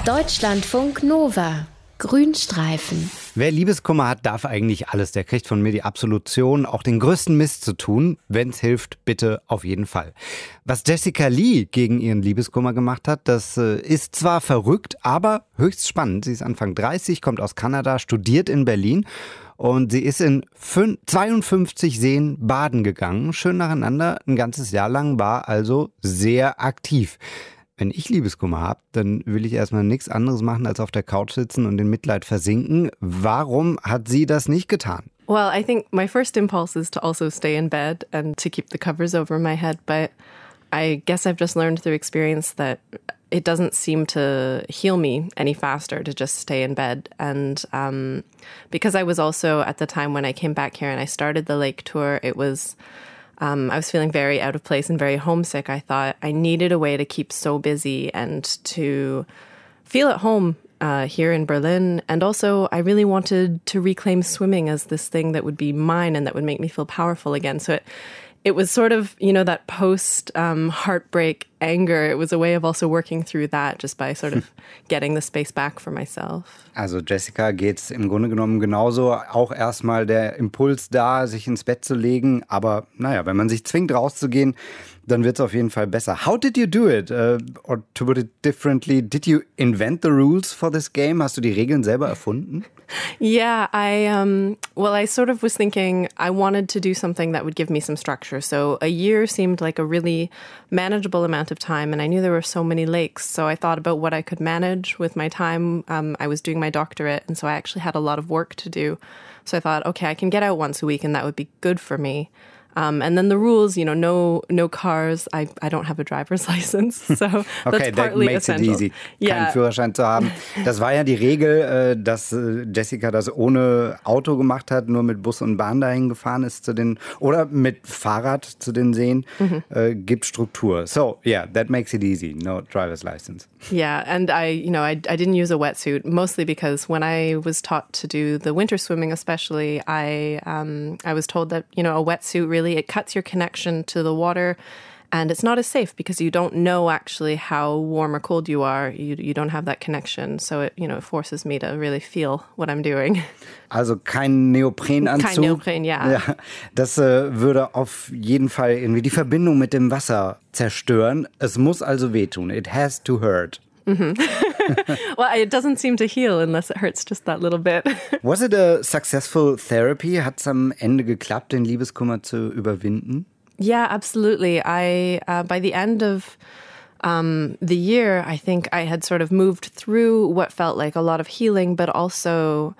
Deutschlandfunk Nova. Grünstreifen. Wer Liebeskummer hat, darf eigentlich alles. Der kriegt von mir die Absolution, auch den größten Mist zu tun. Wenn's hilft, bitte auf jeden Fall. Was Jessica Lee gegen ihren Liebeskummer gemacht hat, das ist zwar verrückt, aber höchst spannend. Sie ist Anfang 30, kommt aus Kanada, studiert in Berlin. Und sie ist in 52 Seen baden gegangen, schön nacheinander, ein ganzes Jahr lang, war also sehr aktiv. Wenn ich Liebeskummer habe, dann will ich erstmal nichts anderes machen, als auf der Couch sitzen und in Mitleid versinken. Warum hat sie das nicht getan? Well, I think my first impulse is to also stay in bed and to keep the covers over my head. But I guess I've just learned through experience that it doesn't seem to heal me any faster to just stay in bed. And because I was also, at the time when I came back here and I started the lake tour, it was... I was feeling very out of place and very homesick. I thought I needed a way to keep so busy and to feel at home here in Berlin. And also, I really wanted to reclaim swimming as this thing that would be mine and that would make me feel powerful again. So it was sort of, you know, that post-heartbreak anger. It was a way of also working through that just by sort of getting the space back for myself. Also Jessica geht's im Grunde genommen genauso. Auch erstmal der Impuls da, sich ins Bett zu legen. Aber naja, wenn man sich zwingt rauszugehen, dann wird's auf jeden Fall besser. How did you do it? Or to put it differently, did you invent the rules for this game? Hast du die Regeln selber erfunden? Yeah, I sort of was thinking I wanted to do something that would give me some structure. So a year seemed like a really manageable amount of time, and I knew there were so many lakes. So I thought about what I could manage with my time. I was doing my doctorate, and so I actually had a lot of work to do. So I thought, okay, I can get out once a week, and that would be good for me. And then the rules, you know, no cars. I don't have a driver's license, so okay, that's partly essential. That makes it easy, keinen Führerschein zu haben. Das war ja die Regel, dass Jessica das ohne Auto gemacht hat, nur mit Bus und Bahn dahin gefahren ist oder mit Fahrrad zu den Seen. Gibt Struktur. So, yeah, that makes it easy. No driver's license. Yeah, and I didn't use a wetsuit, mostly because when I was taught to do the winter swimming especially, I was told that, you know, a wetsuit really, it cuts your connection to the water and it's not as safe because you don't know actually how warm or cold you are. You don't have that connection. So it, you know, it forces me to really feel what I'm doing. Also kein Neoprenanzug? Kein Neopren, ja. Das würde auf jeden Fall irgendwie die Verbindung mit dem Wasser zerstören. Es muss also wehtun. It has to hurt. Well, it doesn't seem to heal unless it hurts just that little bit. Was it a successful therapy? Hat's am Ende geklappt, den Liebeskummer zu überwinden? Yeah, absolutely. By the end of the year, I think I had sort of moved through what felt like a lot of healing, but also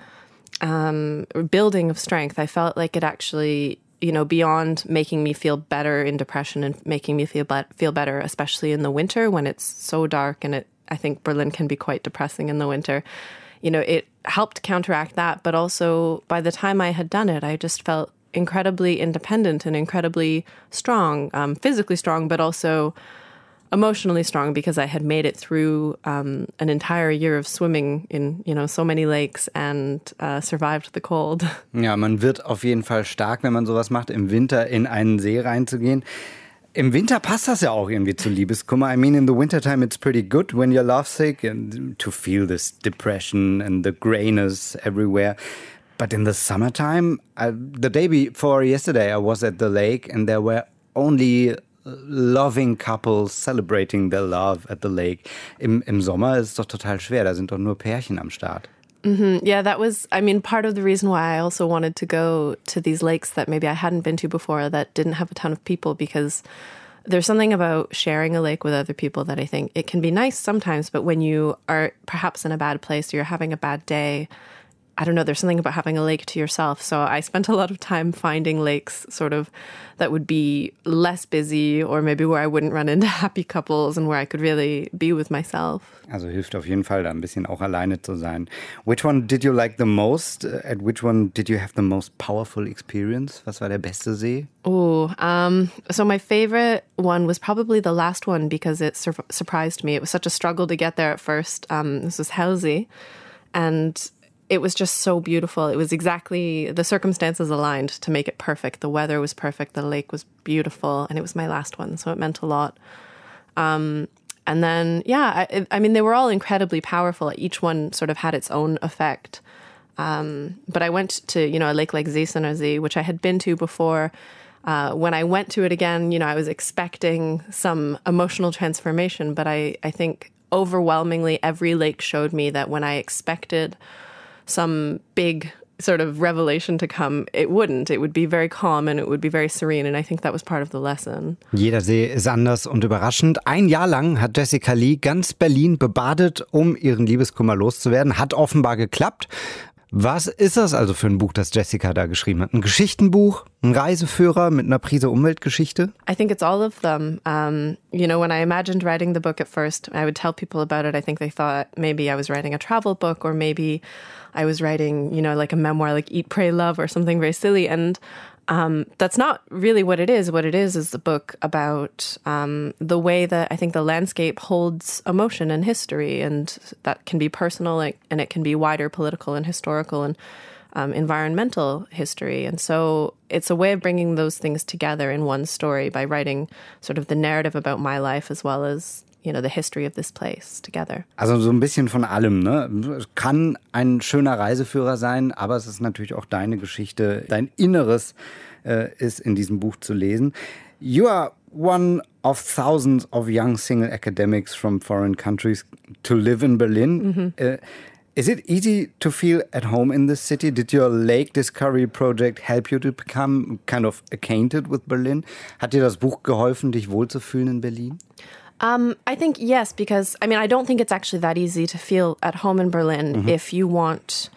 building of strength. I felt like it actually, you know, beyond making me feel better in depression and making me feel better, especially in the winter when it's so dark and I think Berlin can be quite depressing in the winter. You know, it helped counteract that, but also by the time I had done it, I just felt incredibly independent and incredibly strong, physically strong, but also emotionally strong because I had made it through an entire year of swimming in, you know, so many lakes and survived the cold. Ja, man wird auf jeden Fall stark, wenn man sowas macht, im Winter in einen See reinzugehen. Im Winter passt das ja auch irgendwie zu Liebeskummer. I mean, in the wintertime it's pretty good when you're lovesick and to feel this depression and the grayness everywhere. But in the summertime, the day before yesterday, I was at the lake and there were only loving couples celebrating their love at the lake. Im Sommer ist es doch total schwer, da sind doch nur Pärchen am Start. Mm-hmm. Yeah, that was, I mean, part of the reason why I also wanted to go to these lakes that maybe I hadn't been to before that didn't have a ton of people, because there's something about sharing a lake with other people that I think it can be nice sometimes, but when you are perhaps in a bad place or you're having a bad day, I don't know, there's something about having a lake to yourself. So I spent a lot of time finding lakes sort of that would be less busy or maybe where I wouldn't run into happy couples and where I could really be with myself. Also hilft auf jeden Fall, da ein bisschen auch alleine zu sein. Which one did you like the most? At which one did you have the most powerful experience? Was war der beste See? Oh, so my favorite one was probably the last one because it surprised me. It was such a struggle to get there at first. This was Helsey, and it was just so beautiful. It was exactly the circumstances aligned to make it perfect. The weather was perfect. The lake was beautiful. And it was my last one, so it meant a lot. And then, I mean, they were all incredibly powerful. Each one sort of had its own effect. But I went to, a lake like Zésanasy, which I had been to before. When I went to it again, I was expecting some emotional transformation, but I think overwhelmingly every lake showed me that when I expected some big sort of revelation to come, it wouldn't. It would be very calm and it would be very serene. And I think that was part of the lesson. Jeder See ist anders und überraschend. Ein Jahr lang hat Jessica Lee ganz Berlin bebadet, um ihren Liebeskummer loszuwerden. Hat offenbar geklappt. Was ist das also für ein Buch, das Jessica da geschrieben hat? Ein Geschichtenbuch? Ein Reiseführer mit einer Prise Umweltgeschichte? I think it's all of them. When I imagined writing the book at first, I would tell people about it. I think they thought maybe I was writing a travel book or maybe I was writing, like a memoir like Eat, Pray, Love or something very silly. And that's not really what it is. What it is the book about the way that I think the landscape holds emotion and history. And that can be personal and it can be wider political and historical and environmental history. And so it's a way of bringing those things together in one story by writing sort of the narrative about my life as well as the history of this place together. Also so ein bisschen von allem, ne? Kann ein schöner Reiseführer sein, aber es ist natürlich auch deine Geschichte, dein Inneres ist in diesem Buch zu lesen. You are one of thousands of young single academics from foreign countries to live in Berlin. Is it easy to feel at home in this city? Did your Lake Discovery Project help you to become kind of acquainted with Berlin? Hat dir das Buch geholfen, dich wohlzufühlen in Berlin? I think yes, because I don't think it's actually that easy to feel at home in Berlin if you want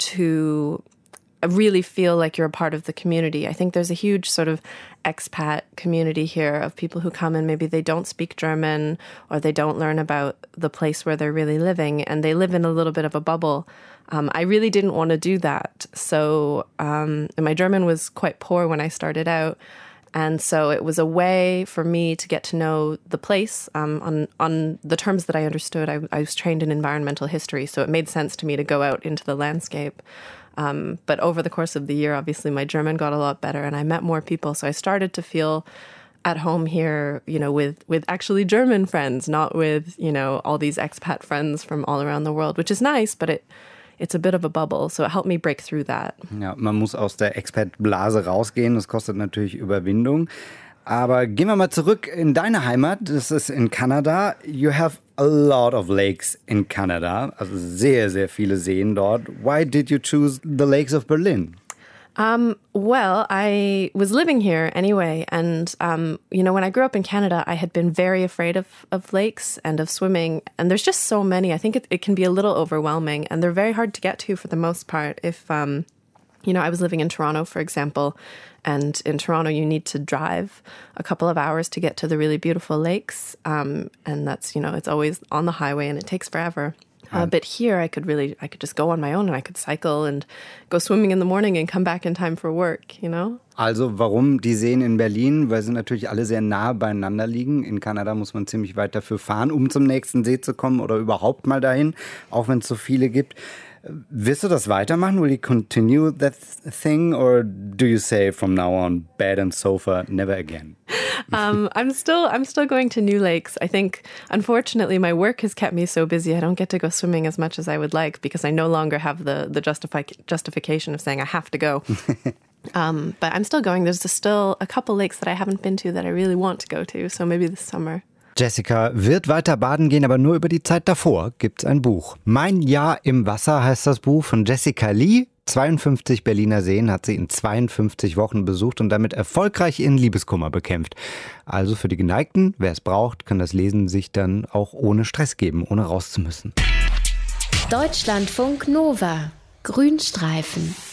to really feel like you're a part of the community. I think there's a huge sort of expat community here of people who come and maybe they don't speak German or they don't learn about the place where they're really living and they live in a little bit of a bubble. I really didn't want to do that. So my German was quite poor when I started out. And so it was a way for me to get to know the place on the terms that I understood. I was trained in environmental history, so it made sense to me to go out into the landscape. But over the course of the year, obviously, my German got a lot better and I met more people. So I started to feel at home here, with actually German friends, not with, all these expat friends from all around the world, which is nice, but it's a bit of a bubble, so it helped me break through that. Ja, man muss aus der Expat-Blase rausgehen, das kostet natürlich Überwindung. Aber gehen wir mal zurück in deine Heimat, das ist in Kanada. You have a lot of lakes in Canada, also sehr, sehr viele Seen dort. Why did you choose the lakes of Berlin? Well, I was living here anyway. And, when I grew up in Canada, I had been very afraid of lakes and of swimming. And there's just so many. I think it can be a little overwhelming and they're very hard to get to for the most part. If, I was living in Toronto, for example, and in Toronto, you need to drive a couple of hours to get to the really beautiful lakes. And that's, it's always on the highway and it takes forever. But here I could just go on my own and I could cycle and go swimming in the morning and come back in time for work, Also warum die Seen in Berlin? Weil sie natürlich alle sehr nah beieinander liegen. In Kanada muss man ziemlich weit dafür fahren, um zum nächsten See zu kommen oder überhaupt mal dahin, auch wenn es so viele gibt. Wirst du das weitermachen? Will you continue that thing or do you say from now on, bed and sofa, never again? I'm still going to new lakes. I think, unfortunately, my work has kept me so busy. I don't get to go swimming as much as I would like because I no longer have the justification of saying I have to go. But I'm still going. There's still a couple lakes that I haven't been to that I really want to go to. So maybe this summer. Jessica wird weiter baden gehen, aber nur über die Zeit davor gibt's ein Buch. Mein Jahr im Wasser heißt das Buch von Jessica Lee. 52 Berliner Seen hat sie in 52 Wochen besucht und damit erfolgreich ihren Liebeskummer bekämpft. Also für die Geneigten, wer es braucht, kann das Lesen sich dann auch ohne Stress geben, ohne raus zu müssen. Deutschlandfunk Nova. Grünstreifen.